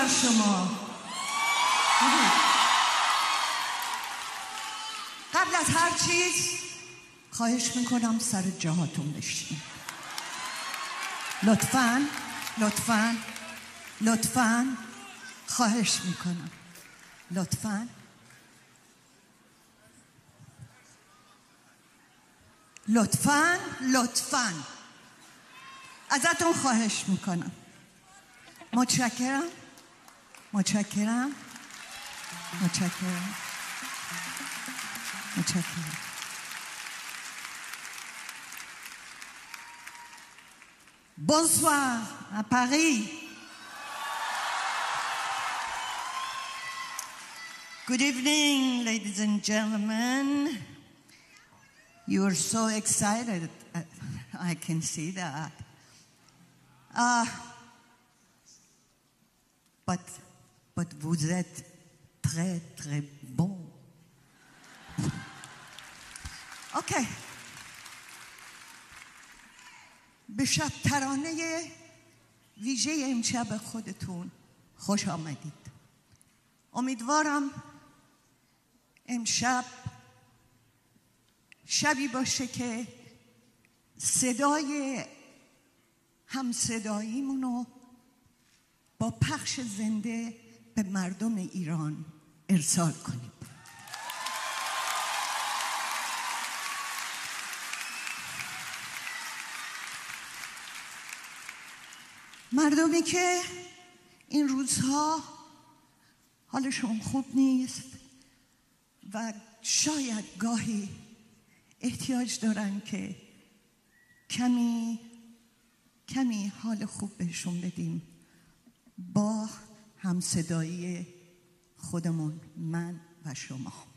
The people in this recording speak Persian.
بر شما. قبل از هر چیز خواهش میکنم سر جاهاتون بشین. لطفاً لطفاً لطفاً خواهش میکنم. لطفاً لطفاً لطفاً ازتون خواهش میکنم. متشکرم متشکرم متشکرم متشکرم. Bonsoir à Paris. Good evening, ladies and gentlemen. You are so excited. I can see that. But vous êtes très très bon. Okay. به شب ترانه ویژه امشب خودتون خوش آمدید. امیدوارم امشب شبی باشه که صدای همصداییمونو با پخش زنده به مردم ایران ارسال کنیم. مردمی که این روزها حالشون خوب نیست و شاید گاهی احتیاج دارن که کمی حال خوب بهشون بدیم با همصدایی خودمون، من و شما.